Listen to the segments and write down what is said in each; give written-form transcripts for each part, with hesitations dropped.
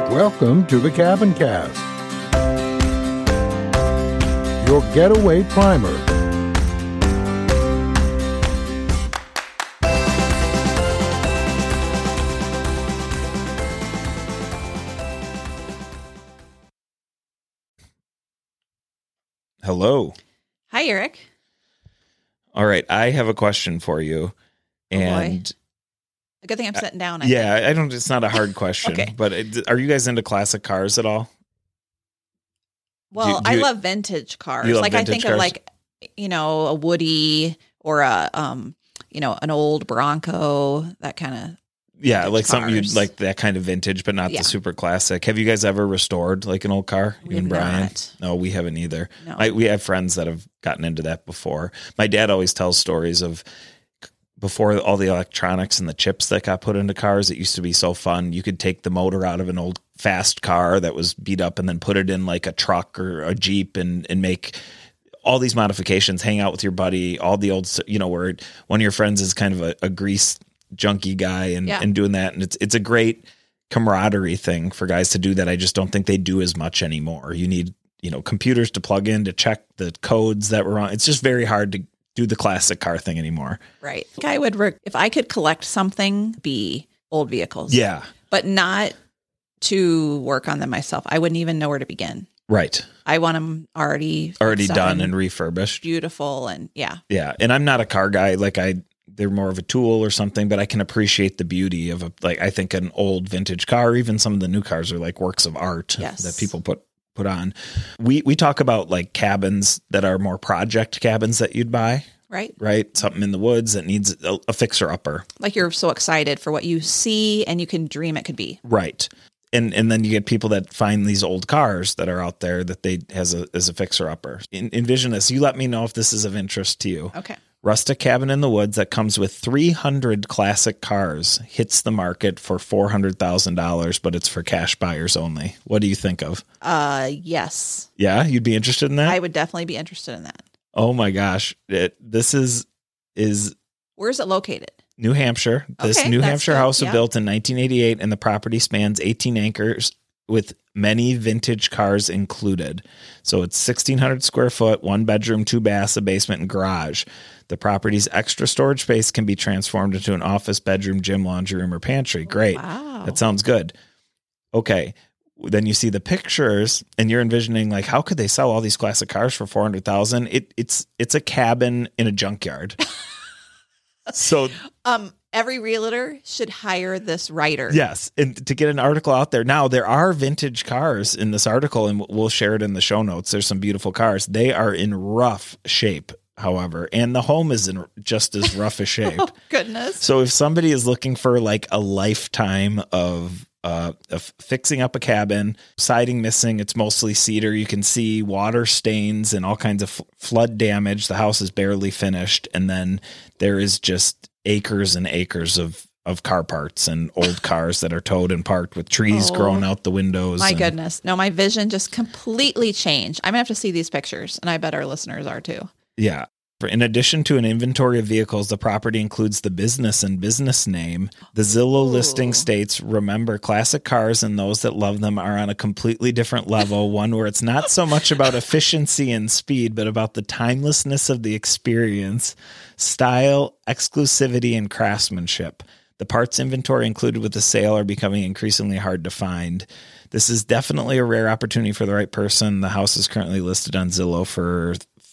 Welcome to the Cabin Cast, your getaway primer. Hello. Hi, Eric. All right, I have a question for you. And a good thing I'm sitting down. I don't. It's not a hard question. Okay. But are you guys into classic cars at all? Well, I love vintage cars. You love like vintage I think cars? of like, a Woody or a an old Bronco, that kind of. Yeah, like cars. something you'd like, that kind of vintage, but not the super classic. Have you guys ever restored like an old car? We You and have Brian? not. No, we haven't either. No. We have friends that have gotten into that before. My dad always tells stories of before all the electronics and the chips that got put into cars. It used to be so fun. You could take the motor out of an old fast car that was beat up and then put it in like a truck or a Jeep and make all these modifications, hang out with your buddy, all the old, where one of your friends is kind of a grease junkie guy and doing that. And it's a great camaraderie thing for guys to do that. I just don't think they do as much anymore. You need, computers to plug in to check the codes that were on. It's just very hard to do the classic car thing anymore. Right. I would, if I could collect something, be old vehicles. Yeah. But not to work on them myself. I wouldn't even know where to begin. Right. I want them already done and refurbished. Beautiful. And yeah. And I'm not a car guy. They're more of a tool or something, but I can appreciate the beauty of I think an old vintage car, even some of the new cars are like works of art that people put on. We talk about like cabins that are more project cabins that you'd buy. Right. Something in the woods that needs a fixer upper. Like you're so excited for what you see and you can dream it could be. Right. And then you get people that find these old cars that are out there that they as a fixer upper. Envision this. You let me know if this is of interest to you. Okay. Rustic cabin in the woods that comes with 300 classic cars hits the market for $400,000, but it's for cash buyers only. What do you think of? Yes. Yeah, you'd be interested in that? I would definitely be interested in that. Oh my gosh. This is Where's it located? New Hampshire. This New Hampshire house was built in 1988 and the property spans 18 acres with many vintage cars included. So it's 1,600 square foot, 1 bedroom, 2 baths, a basement, and garage. The property's extra storage space can be transformed into an office, bedroom, gym, laundry room, or pantry. Great. Wow. That sounds good. Okay. Then you see the pictures and you're envisioning like, how could they sell all these classic cars for $400,000? It's a cabin in a junkyard. So, every realtor should hire this writer. Yes. And to get an article out there. Now, there are vintage cars in this article, and we'll share it in the show notes. There's some beautiful cars. They are in rough shape, however, and the home is in just as rough a shape. Oh, goodness. So if somebody is looking for like a lifetime of fixing up a cabin, siding missing, it's mostly cedar. You can see water stains and all kinds of flood damage. The house is barely finished. And then there is just acres and acres of car parts and old cars that are towed and parked with trees growing out the windows. My goodness. No, my vision just completely changed. I'm going to have to see these pictures, and I bet our listeners are too. Yeah. In addition to an inventory of vehicles, the property includes the business and business name. The Zillow listing states, remember, classic cars and those that love them are on a completely different level, one where it's not so much about efficiency and speed, but about the timelessness of the experience, style, exclusivity, and craftsmanship. The parts inventory included with the sale are becoming increasingly hard to find. This is definitely a rare opportunity for the right person. The house is currently listed on Zillow for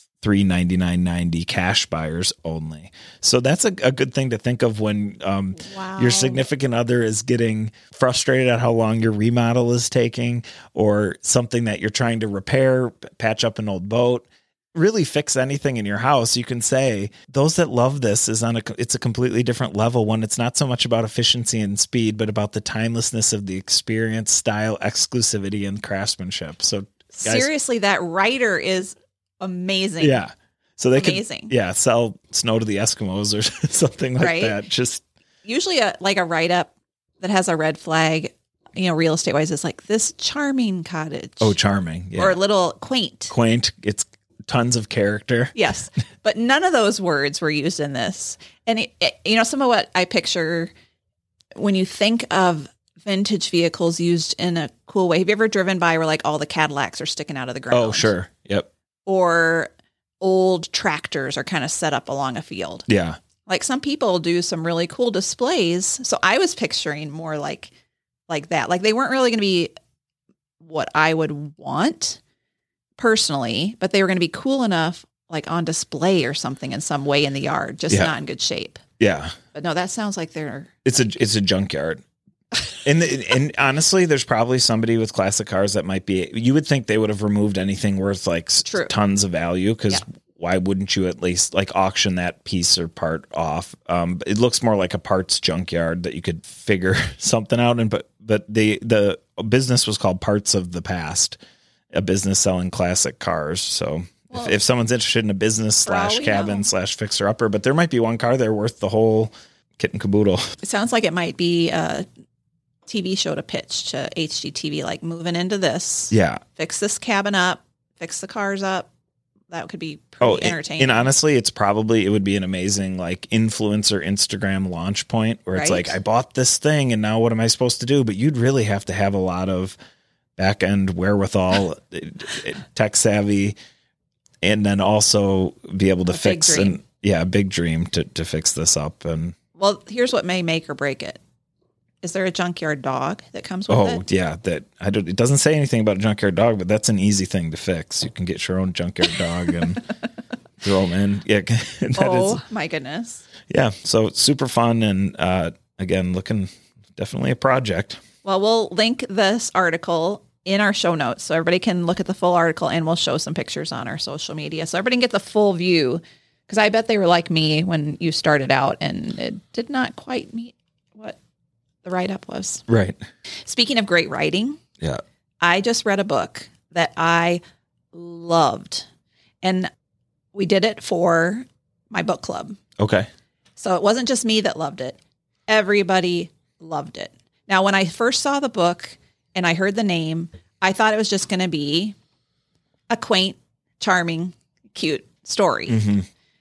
$399.90 cash buyers only. So that's a good thing to think of when your significant other is getting frustrated at how long your remodel is taking, or something that you're trying to repair, patch up an old boat, really fix anything in your house. You can say those that love this it's a completely different level when it's not so much about efficiency and speed, but about the timelessness of the experience, style, exclusivity, and craftsmanship. So guys, seriously, that writer is amazing. Yeah. So they amazing. Could sell snow to the Eskimos or something like that. Just usually a write-up that has a red flag, real estate wise, is like this charming cottage. Oh, charming. Yeah. Or a little quaint. It's tons of character. Yes. But none of those words were used in this. And some of what I picture when you think of vintage vehicles used in a cool way. Have you ever driven by where like all the Cadillacs are sticking out of the ground? Oh, sure. Yep. Or old tractors are kind of set up along a field. Yeah. Like some people do some really cool displays. So I was picturing more like that. Like they weren't really going to be what I would want personally, but they were going to be cool enough like on display or something in some way in the yard, just not in good shape. Yeah. But no, that sounds like it's a junkyard. And honestly, there's probably somebody with classic cars that might be, you would think they would have removed anything worth like tons of value. Cause why wouldn't you at least like auction that piece or part off? It looks more like a parts junkyard that you could figure something out in, but the business was called Parts of the Past, a business selling classic cars. So if someone's interested in a business / cabin / fixer upper, but there might be one car there worth the whole kit and caboodle. It sounds like it might be a TV show to pitch to HGTV, like moving into this. Yeah. Fix this cabin up, fix the cars up. That could be pretty entertaining. And honestly, it would be an amazing like influencer Instagram launch point where it's like, I bought this thing and now what am I supposed to do? But you'd really have to have a lot of back end wherewithal, tech savvy, and then also be able to fix a big dream to fix this up. And well, here's what may make or break it. Is there a junkyard dog that comes with it? Oh, yeah. It doesn't say anything about a junkyard dog, but that's an easy thing to fix. You can get your own junkyard dog and throw them in. Yeah. My goodness. Yeah. So super fun. And again, definitely a project. Well, we'll link this article in our show notes so everybody can look at the full article, and we'll show some pictures on our social media so everybody can get the full view. Because I bet they were like me when you started out and it did not quite meet what the write-up was. Right. Speaking of great writing, yeah, I just read a book that I loved, and we did it for my book club. Okay. So it wasn't just me that loved it. Everybody loved it. Now, when I first saw the book and I heard the name, I thought it was just going to be a quaint, charming, cute story. Mm-hmm.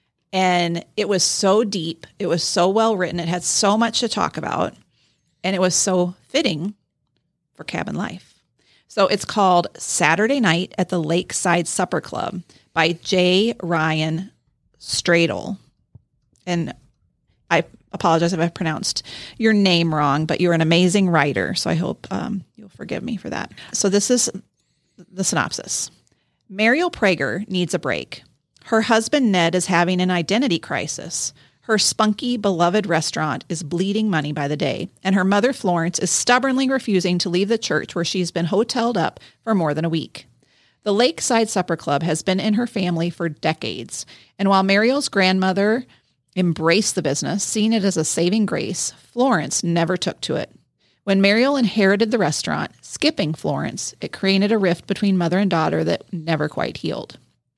And it was so deep. It was so well written. It had so much to talk about. And it was so fitting for cabin life. So it's called Saturday Night at the Lakeside Supper Club by J. Ryan Stradle. And I apologize if I pronounced your name wrong, but you're an amazing writer. So I hope you'll forgive me for that. So this is the synopsis. Mariel Prager needs a break. Her husband, Ned, is having an identity crisis. Her spunky, beloved restaurant is bleeding money by the day, and her mother, Florence, is stubbornly refusing to leave the church where she's been hoteled up for more than a week. The Lakeside Supper Club has been in her family for decades, and while Mariel's grandmother embraced the business, seeing it as a saving grace, Florence never took to it. When Mariel inherited the restaurant, skipping Florence, it created a rift between mother and daughter that never quite healed.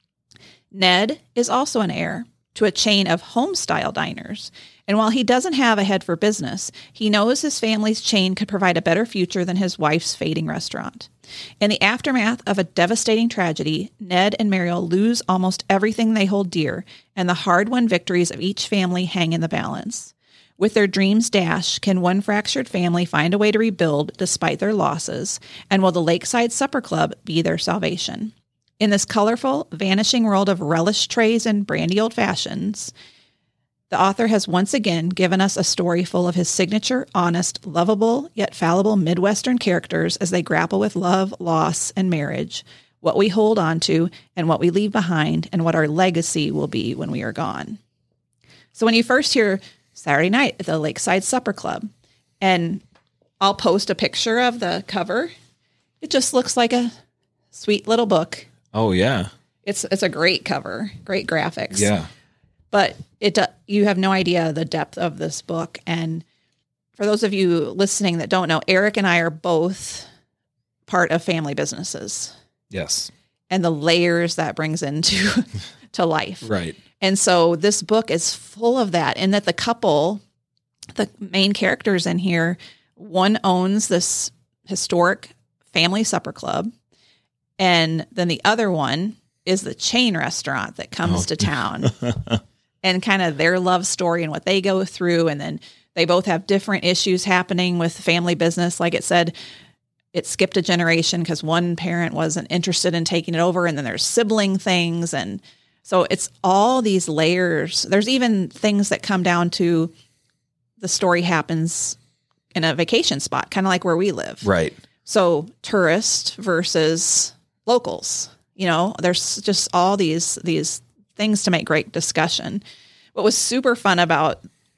Ned is also an heir to a chain of home-style diners, and while he doesn't have a head for business, he knows his family's chain could provide a better future than his wife's fading restaurant. In the aftermath of a devastating tragedy, Ned and Mariel lose almost everything they hold dear, and the hard-won victories of each family hang in the balance. With their dreams dashed, can one fractured family find a way to rebuild despite their losses, and will the Lakeside Supper Club be their salvation? In this colorful, vanishing world of relish trays and brandy old fashions, the author has once again given us a story full of his signature, honest, lovable, yet fallible Midwestern characters as they grapple with love, loss, and marriage, what we hold on to and what we leave behind, and what our legacy will be when we are gone. So when you first hear Saturday Night at the Lakeside Supper Club, and I'll post a picture of the cover, it just looks like a sweet little book. Oh, yeah. It's a great cover, great graphics. Yeah. But you have no idea the depth of this book. And for those of you listening that don't know, Eric and I are both part of family businesses. Yes. And the layers that brings into to life. Right. And so this book is full of that. And that the couple, the main characters in here, one owns this historic family supper club. And then the other one is the chain restaurant that comes to town and kind of their love story and what they go through. And then They both have different issues happening with family business. Like it said, it skipped a generation because one parent wasn't interested in taking it over, and then there's sibling things. And so it's all these layers. There's even things that come down to the story happens in a vacation spot, kind of like where we live. Right. So tourist versus locals, there's just all these things to make great discussion. What was super fun about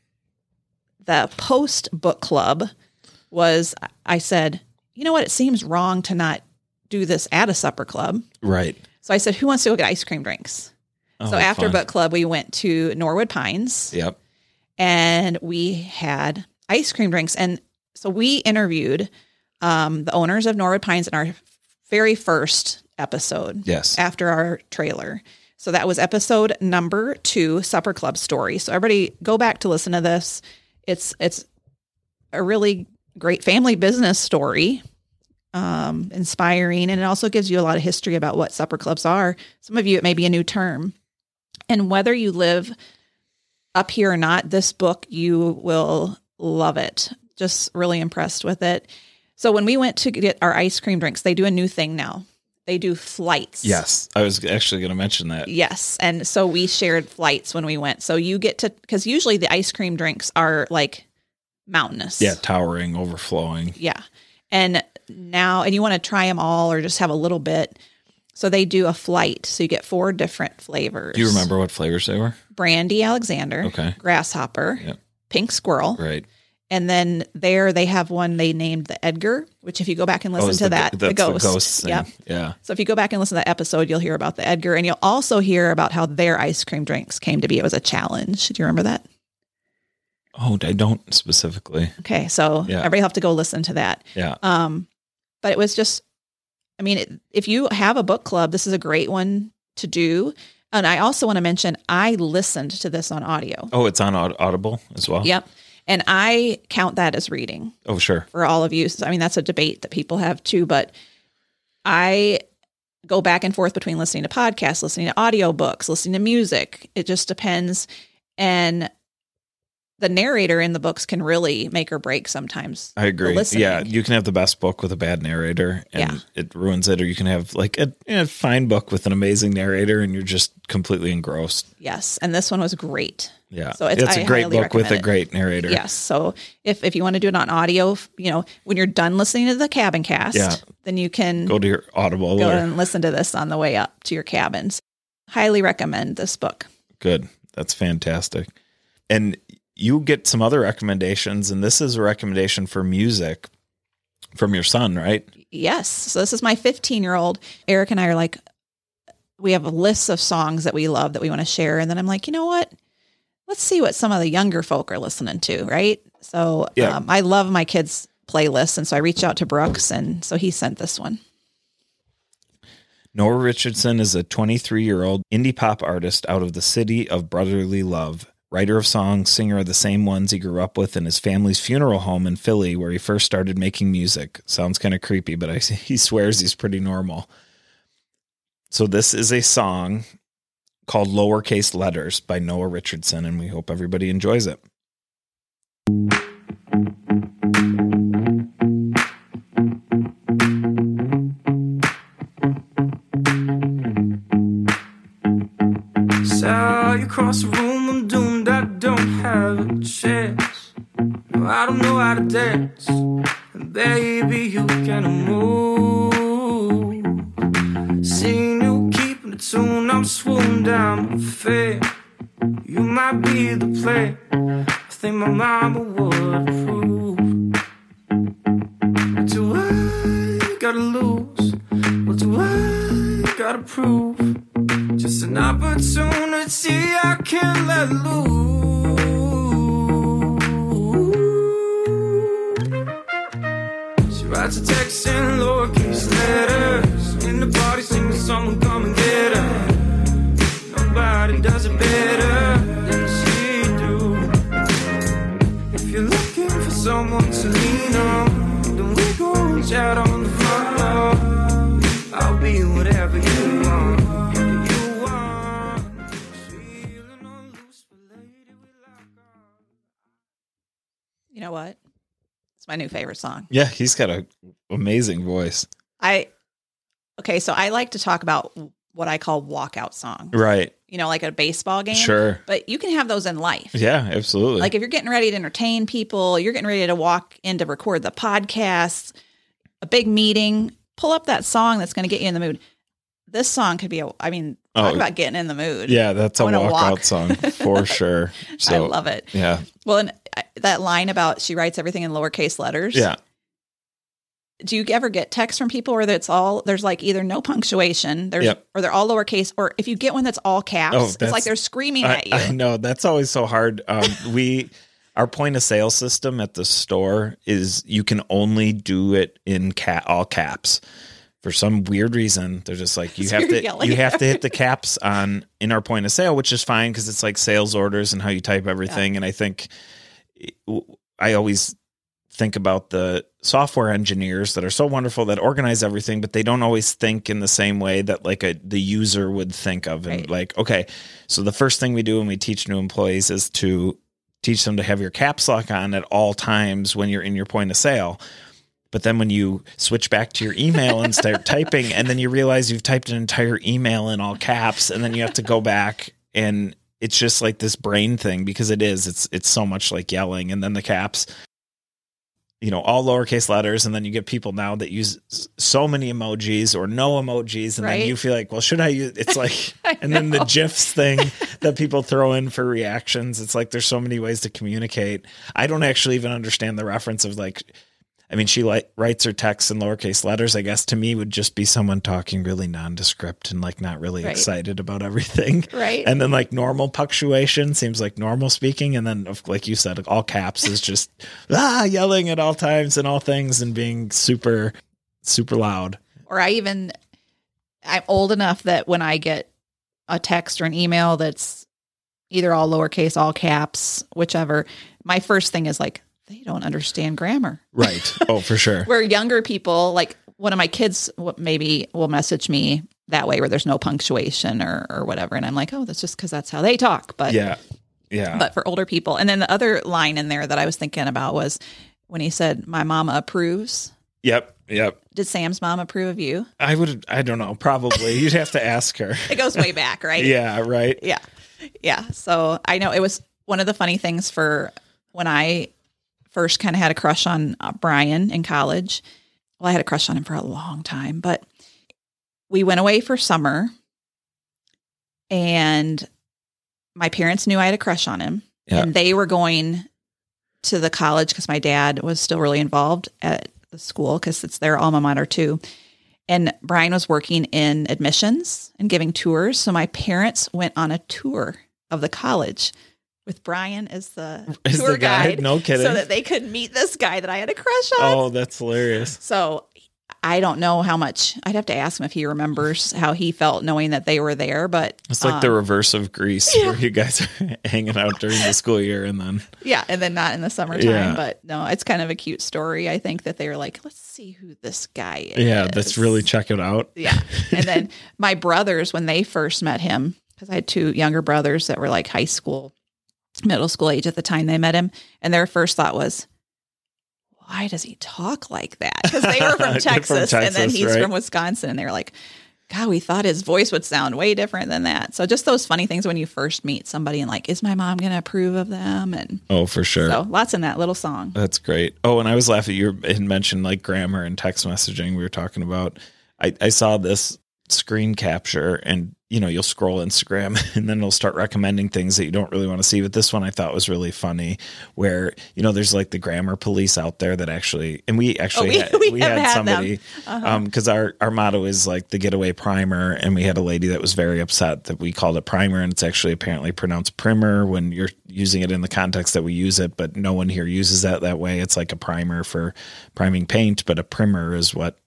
the post book club was I said, you know what? It seems wrong to not do this at a supper club. Right. So I said, who wants to go get ice cream drinks? So after book club, we went to Norwood Pines. Yep. And we had ice cream drinks. And so we interviewed the owners of Norwood Pines in our very first episode. Yes. After our trailer. So that was episode number 2, Supper Club Story. So everybody go back to listen to this. It's a really great family business story, inspiring. And it also gives you a lot of history about what supper clubs are. Some of you, it may be a new term. And whether you live up here or not, this book, you will love it. Just really impressed with it. So when we went to get our ice cream drinks, they do a new thing now. They do flights. Yes. I was actually going to mention that. Yes. And so we shared flights when we went. So you get to, because usually the ice cream drinks are like mountainous. Yeah. Towering, overflowing. Yeah. And you want to try them all or just have a little bit. So they do a flight. So you get 4 different flavors. Do you remember what flavors they were? Brandy Alexander. Okay. Grasshopper. Yep. Pink Squirrel. Right. And then they have one they named the Edgar, which if you go back and listen to that, the ghost. The ghost thing. Yep. Yeah. So if you go back and listen to that episode, you'll hear about the Edgar, and you'll also hear about how their ice cream drinks came to be. It was a challenge. Do you remember that? Oh, I don't specifically. Okay. So everybody have to go listen to that. Yeah. But it was just, if you have a book club, this is a great one to do. And I also want to mention, I listened to this on audio. Oh, it's on Audible as well? Yep. And I count that as reading. Oh, sure. For all of you. That's a debate that people have too, but I go back and forth between listening to podcasts, listening to audiobooks, listening to music. It just depends. And the narrator in the books can really make or break sometimes. I agree. Yeah. You can have the best book with a bad narrator and it ruins it. Or you can have like a fine book with an amazing narrator and you're just completely engrossed. Yes. And this one was great. Yeah. So it's a great book with a great narrator. Yes. So if you want to do it on audio, when you're done listening to the Cabin Cast, then you can go to your Audible and listen to this on the way up to your cabins. Highly recommend this book. Good. That's fantastic. And you get some other recommendations, and this is a recommendation for music from your son, right? Yes. So this is my 15-year-old. Eric and I are like, we have a list of songs that we love that we want to share. And then I'm like, you know what? Let's see what some of the younger folk are listening to, right? So I love my kids' playlists, and so I reached out to Brooks, and so he sent this one. Noah Richardson is a 23-year-old indie pop artist out of the city of brotherly love. Writer of songs, singer of the same ones he grew up with in his family's funeral home in Philly, where he first started making music. Sounds kind of creepy, but he swears he's pretty normal. So this is a song called Lowercase Letters by Noah Richardson, and we hope everybody enjoys it. Saw you cross the room, I'm doomed, I don't have a chance. No, I don't know how to dance, and baby, you can move. Seeing you keeping the tune, I'm swoon down my feet. You might be the play, I think my mama would approve. What do I gotta lose? What do I gotta prove? Just an opportunity I can't let loose. She writes a text in lowercase letters. In the party singing a song, come and get her. Nobody does it better than she do. If you're looking for someone to lean on, then we go and chat on the front lawn. I'll be whatever you want. You know what? It's my new favorite song. Yeah, he's got an amazing voice. So I like to talk about what I call walkout songs. Right. You know, like a baseball game. Sure. But you can have those in life. Yeah, absolutely. Like if you're getting ready to entertain people, you're getting ready to walk in to record the podcast, a big meeting, pull up that song that's going to get you in the mood. This song could be talk about getting in the mood. Yeah, that's a walk. walkout song for sure. So, I love it. Yeah. Well, and that line about she writes everything in lowercase letters. Yeah. Do you ever get texts from people where there's like either no punctuation, or they're all lowercase, or if you get one that's all caps, it's like they're screaming at you. I know, that's always so hard. Our point of sale system at the store is you can only do it in all caps. For some weird reason, they're just like you have to hit the caps in our point of sale, which is fine because it's like sales orders and how you type everything. Yeah. And I think I always think about the software engineers that are so wonderful that organize everything, but they don't always think in the same way that like the user would think of. And like, okay, so the first thing we do when we teach new employees is to teach them to have your caps lock on at all times when you're in your point of sale. But then when you switch back to your email and start typing, and then you realize you've typed an entire email in all caps, and then you have to go back, and it's just like this brain thing because it's so much like yelling, and then the caps, you know, all lowercase letters, and then you get people now that use so many emojis or no emojis, and then you feel like, well, should I use? It's like, and then the GIFs thing that people throw in for reactions. It's like there's so many ways to communicate. I don't actually even understand the reference of like. I mean, she writes her texts in lowercase letters, I guess to me would just be someone talking really nondescript and like not really excited about everything. Right. And then like normal punctuation seems like normal speaking. And then like you said, all caps is just yelling at all times and all things and being super, super loud. Or I'm old enough that when I get a text or an email that's either all lowercase, all caps, whichever, my first thing is like, they don't understand grammar. Right. Oh, for sure. Where younger people, like one of my kids maybe will message me that way where there's no punctuation or whatever. And I'm like, oh, that's just because that's how they talk. But yeah. But for older people. And then the other line in there that I was thinking about was when he said, my mama approves. Yep. Did Sam's mom approve of you? I don't know. Probably. You'd have to ask her. It goes way back, right? Yeah. Right. Yeah. Yeah. So I know it was one of the funny things for when I first kind of had a crush on Brian in college. Well, I had a crush on him for a long time, but we went away for summer and my parents knew I had a crush on him and they were going to the college because my dad was still really involved at the school because it's their alma mater too. And Brian was working in admissions and giving tours. So my parents went on a tour of the college with Brian as the tour guide. No kidding. So that they could meet this guy that I had a crush on. Oh, that's hilarious. So I don't know how much, I'd have to ask him if he remembers how he felt knowing that they were there, but. It's like the reverse of Grease where you guys are hanging out during the school year and then. Yeah. And then not in the summertime, but no, it's kind of a cute story. I think that they were like, let's see who this guy is. Yeah. That's really check it out. Yeah. And then my brothers, when they first met him, because I had two younger brothers that were like high school, middle school age at the time they met him. And their first thought was, why does he talk like that? Because they were from Texas, and then he's from Wisconsin. And they were like, God, we thought his voice would sound way different than that. So just those funny things when you first meet somebody and like, is my mom going to approve of them? And oh, for sure. So lots in that little song. That's great. Oh, and I was laughing. You had mentioned like grammar and text messaging we were talking about. I saw this screen capture and, you know, you'll scroll Instagram and then it'll start recommending things that you don't really want to see. But this one I thought was really funny where, you know, there's like the grammar police out there that actually, and we had somebody, because our motto is like the Getaway Primer. And we had a lady that was very upset that we called it primer and it's actually apparently pronounced primer when you're using it in the context that we use it, but no one here uses that way. It's like a primer for priming paint, but a primer is but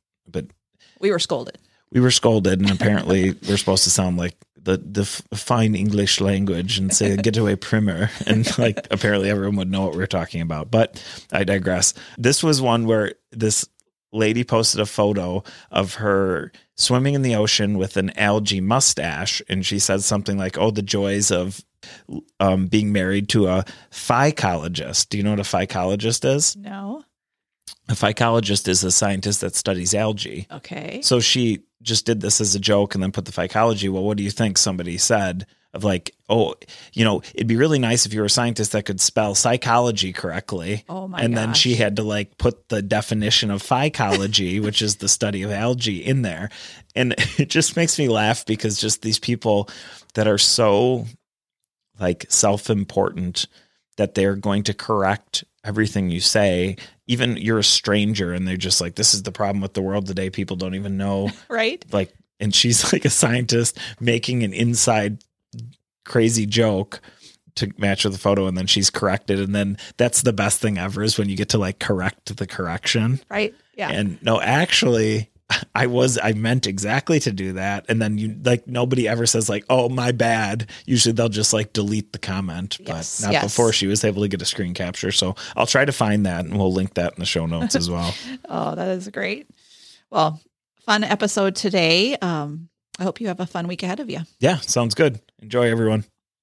we were scolded. And apparently we're supposed to sound like the fine English language and say Getaway Primer. And like apparently everyone would know what we're talking about. But I digress. This was one where this lady posted a photo of her swimming in the ocean with an algae mustache. And she said something like, oh, the joys of being married to a phycologist. Do you know what a phycologist is? No. A phycologist is a scientist that studies algae. Okay. So she just did this as a joke and then put the phycology. Well, what do you think somebody said of like, oh, it'd be really nice if you were a scientist that could spell psychology correctly. Oh my And then gosh. she had to like put the definition of phycology, which is the study of algae, in there. And it just makes me laugh because just these people that are so like self-important that they're going to correct everything you say. Even you're a stranger and they're just like, this is the problem with the world today. People don't even know. Right. Like, and she's like a scientist making an inside crazy joke to match with the photo. And then she's corrected. And then that's the best thing ever is when you get to like correct the correction. Right. Yeah. And no, actually I meant exactly to do that. And then you like, nobody ever says like, oh, my bad. Usually they'll just like delete the comment, Yes, but not yes. before she was able to get a screen capture. So I'll try to find that and we'll link that in the show notes as well. Oh, that is great. Well, fun episode today. I hope you have a fun week ahead of you. Yeah. Sounds good. Enjoy, everyone.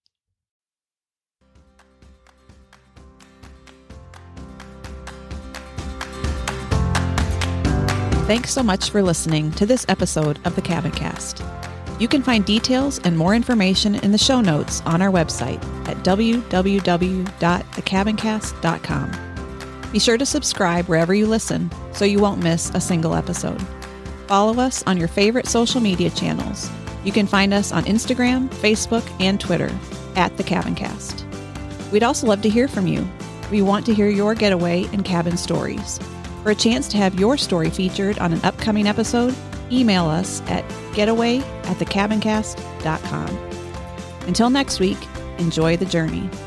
Thanks so much for listening to this episode of the Cabin Cast. You can find details and more information in the show notes on our website at www.thecabincast.com. Be sure to subscribe wherever you listen so you won't miss a single episode. Follow us on your favorite social media channels. You can find us on Instagram, Facebook, and Twitter at The Cabin Cast. We'd also love to hear from you. We want to hear your getaway and cabin stories. For a chance to have your story featured on an upcoming episode, email us at getaway@thecabincast.com. Until next week, enjoy the journey.